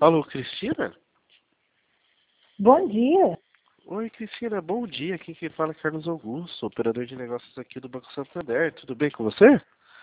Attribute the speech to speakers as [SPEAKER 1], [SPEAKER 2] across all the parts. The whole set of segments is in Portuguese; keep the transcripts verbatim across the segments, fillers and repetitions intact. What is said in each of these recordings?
[SPEAKER 1] Alô, Cristina?
[SPEAKER 2] Bom dia.
[SPEAKER 1] Oi, Cristina, bom dia. Aqui quem fala é Carlos Augusto, operador de negócios aqui do Banco Santander. Tudo bem com você?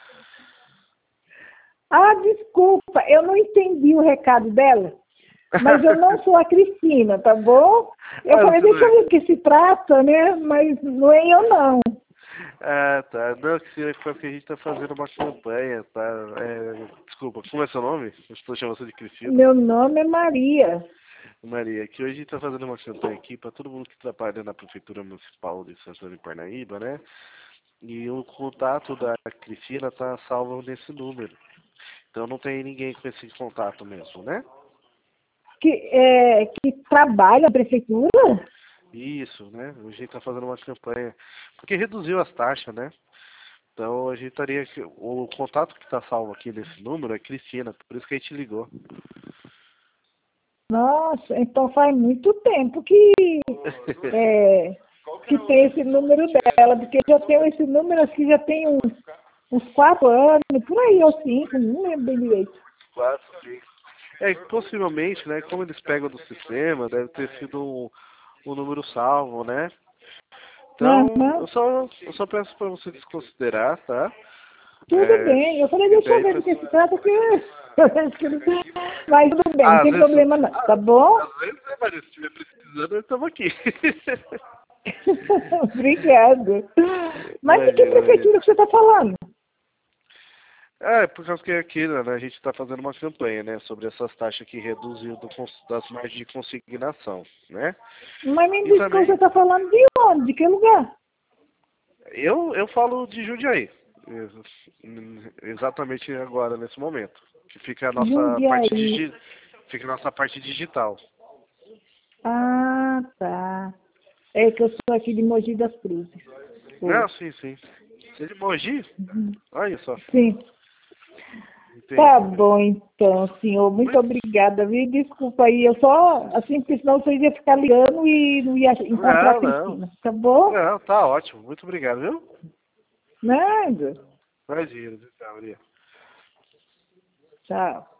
[SPEAKER 2] Ah, desculpa, eu não entendi o recado dela, mas eu não sou a Cristina, tá bom? Eu
[SPEAKER 1] Ah,
[SPEAKER 2] falei,
[SPEAKER 1] tudo
[SPEAKER 2] deixa eu
[SPEAKER 1] bem.
[SPEAKER 2] ver o que se trata, né? Mas não é eu, não.
[SPEAKER 1] Ah, tá. Não, Cristina, foi porque a gente tá fazendo uma campanha, tá? É, desculpa, como é seu nome? Eu estou chamando você de Cristina.
[SPEAKER 2] Meu nome é Maria.
[SPEAKER 1] Maria, que hoje a gente tá fazendo uma campanha aqui para todo mundo que trabalha na Prefeitura Municipal de Santana e Parnaíba, né? E o contato da Cristina tá salvo nesse número. Então não tem ninguém com esse contato mesmo, né?
[SPEAKER 2] Que, é, que trabalha na prefeitura?
[SPEAKER 1] Isso, né? A gente tá fazendo uma campanha. Porque reduziu as taxas, né? Então a gente estaria. O contato que está salvo aqui nesse número é Cristina, por isso que a gente ligou.
[SPEAKER 2] Nossa, então faz muito tempo que, é, que tem esse número dela, porque eu já tenho esse número, acho que já tem uns, uns quatro anos, por aí, ou cinco, não lembro bem direito.
[SPEAKER 1] Quatro, cinco. É, possivelmente, né? Como eles pegam do sistema, deve ter sido um, um número salvo, né? Então,
[SPEAKER 2] Aham.
[SPEAKER 1] eu só, eu só peço para você desconsiderar, tá?
[SPEAKER 2] Tudo
[SPEAKER 1] É,
[SPEAKER 2] bem. Eu falei,
[SPEAKER 1] e
[SPEAKER 2] deixa eu
[SPEAKER 1] daí,
[SPEAKER 2] ver do que
[SPEAKER 1] pra-
[SPEAKER 2] se trata, porque eu acho que não tem. Mas tudo bem, não
[SPEAKER 1] ah, às
[SPEAKER 2] tem
[SPEAKER 1] vezes,
[SPEAKER 2] problema não, tá
[SPEAKER 1] ah,
[SPEAKER 2] bom?
[SPEAKER 1] às vezes, né, Maria, se estiver precisando, eu estamos aqui.
[SPEAKER 2] Obrigada. Mas de que
[SPEAKER 1] Imagina, Maria.
[SPEAKER 2] prefeitura que você está falando?
[SPEAKER 1] É, por causa que aqui, né, a gente está fazendo uma campanha, né, sobre essas taxas que reduziu do, cons- das margens de consignação, né?
[SPEAKER 2] Mas me
[SPEAKER 1] E
[SPEAKER 2] diz que você
[SPEAKER 1] também,
[SPEAKER 2] está falando de onde? De que lugar?
[SPEAKER 1] eu, eu falo de Jundiaí, ex- exatamente agora, nesse momento, que fica a nossa parte,
[SPEAKER 2] Jundiaí.
[SPEAKER 1] digi, fica a nossa parte digital.
[SPEAKER 2] Ah, tá. É que eu sou aqui de Mogi das Cruzes. Sou.
[SPEAKER 1] Não, sim, sim. Você é de Mogi?
[SPEAKER 2] Uhum.
[SPEAKER 1] Olha só,
[SPEAKER 2] Sim. Tá
[SPEAKER 1] entendi, Maria.
[SPEAKER 2] bom, então, senhor. Muito
[SPEAKER 1] Muito,
[SPEAKER 2] obrigada, viu? Desculpa aí. Eu só, assim, porque senão vocês iam ficar ligando e não ia encontrar a
[SPEAKER 1] não, não,
[SPEAKER 2] Cristina. Tá bom?
[SPEAKER 1] não, tá ótimo, muito obrigado, viu?
[SPEAKER 2] Nada.
[SPEAKER 1] Imagina, tchau, Maria.
[SPEAKER 2] Tchau.